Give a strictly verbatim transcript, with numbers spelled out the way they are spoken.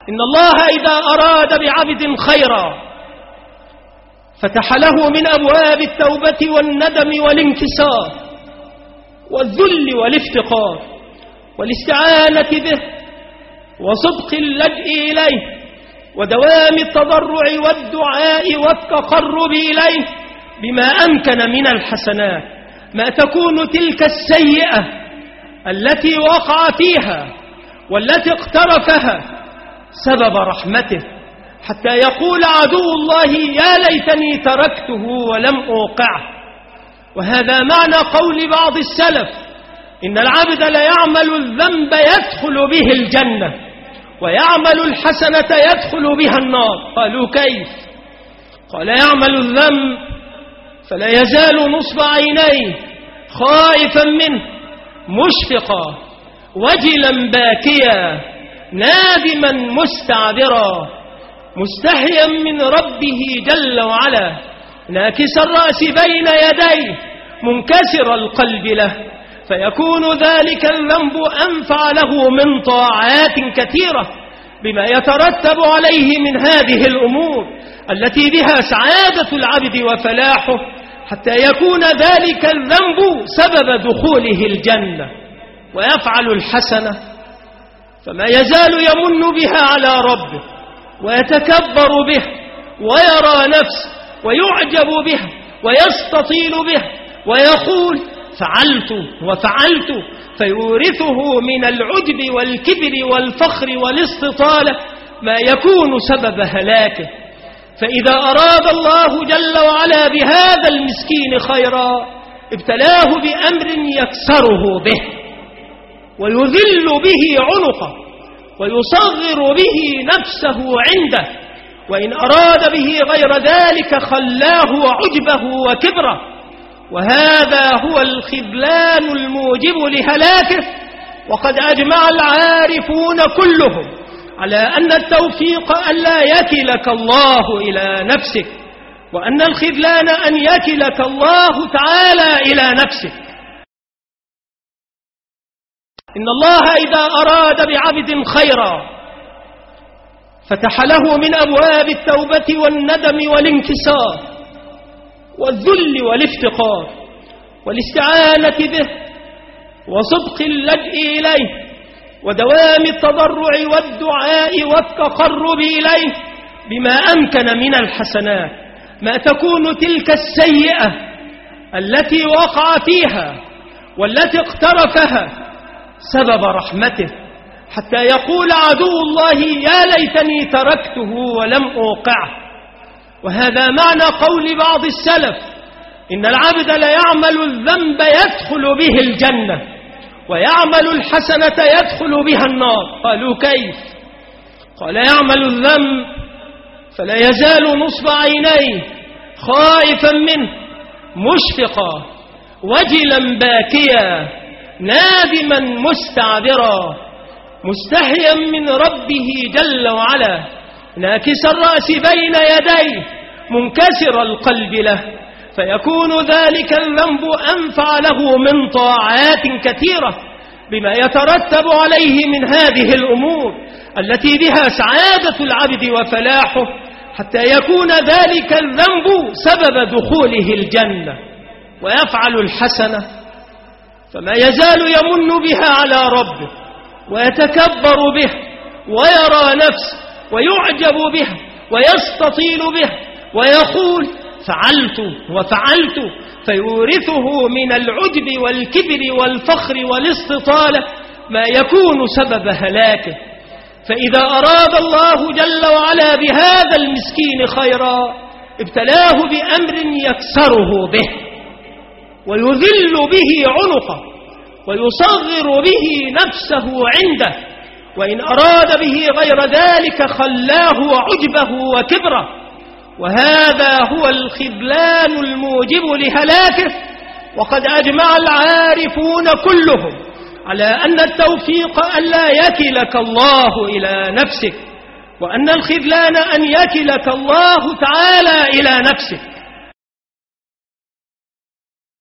إن الله إذا أراد بعبد خيرا فتح له من أبواب التوبة والندم والانكسار والذل والافتقار والاستعانة به وصدق اللجء إليه ودوام التضرع والدعاء والتقرب إليه بما أمكن من الحسنات، ما تكون تلك السيئة التي وقع فيها والتي اقترفها سبب رحمته، حتى يقول عدو الله يا ليتني تركته ولم أوقعه. وهذا معنى قول بعض السلف: إن العبد ليعمل الذنب يدخل به الجنة ويعمل الحسنة يدخل بها النار. قالوا كيف؟ قال: يعمل الذنب فلا يزال نصب عينيه خائفا منه مشفقا وجلا باكيا نادما مستعبرا مستحيا من ربه جل وعلا ناكس الرأس بين يديه منكسر القلب له، فيكون ذلك الذنب أنفع له من طاعات كثيرة بما يترتب عليه من هذه الأمور التي بها سعادة العبد وفلاحه، حتى يكون ذلك الذنب سبب دخوله الجنة. ويفعل الحسنة فما يزال يمن بها على ربه ويتكبر به ويرى نفسه ويعجب به ويستطيل به ويقول فعلت وفعلت، فيورثه من العجب والكبر والفخر والاستطالة ما يكون سبب هلاكه. فإذا أراد الله جل وعلا بهذا المسكين خيرا ابتلاه بأمر يكسره به ويذل به عنقه ويصغر به نفسه عنده، وإن أراد به غير ذلك خلاه عجبه وكبره، وهذا هو الخذلان الموجب لهلاكه. وقد أجمع العارفون كلهم على أن التوفيق ألا يكلك الله إلى نفسك، وأن الخذلان أن يكلك الله تعالى إلى نفسك. إن الله إذا أراد بعبد خيرا فتح له من أبواب التوبة والندم والانكسار والذل والافتقار والاستعانة به وصدق اللجء إليه ودوام التضرع والدعاء والتقرب إليه بما أمكن من الحسنات، ما تكون تلك السيئة التي وقع فيها والتي اقترفها سبب رحمته، حتى يقول عدو الله يا ليتني تركته ولم أوقعه. وهذا معنى قول بعض السلف: إن العبد ليعمل الذنب يدخل به الجنة ويعمل الحسنة يدخل بها النار. قالوا كيف؟ قال: يعمل الذنب فلا يزال نصب عينيه خائفا منه مشفقا وجلا باكيا نادما مستعبرا مستحيا من ربه جل وعلا ناكس الرأس بين يديه منكسر القلب له، فيكون ذلك الذنب أنفع له من طاعات كثيرة بما يترتب عليه من هذه الأمور التي بها سعادة العبد وفلاحه، حتى يكون ذلك الذنب سبب دخوله الجنة. ويفعل الحسنة فما يزال يمن بها على ربه ويتكبر به ويرى نفسه ويعجب به ويستطيل به ويقول فعلت وفعلت، فيورثه من العجب والكبر والفخر والاستطالة ما يكون سبب هلاكه. فإذا أراد الله جل وعلا بهذا المسكين خيرا ابتلاه بأمر يكسره به ويذل به عنقه ويصغر به نفسه عنده، وإن أراد به غير ذلك خلاه عجبه وكبره، وهذا هو الخذلان الموجب لهلاكه. وقد أجمع العارفون كلهم على أن التوفيق ألا يكلك الله إلى نفسك، وأن الخذلان أن يكلك الله تعالى إلى نفسك.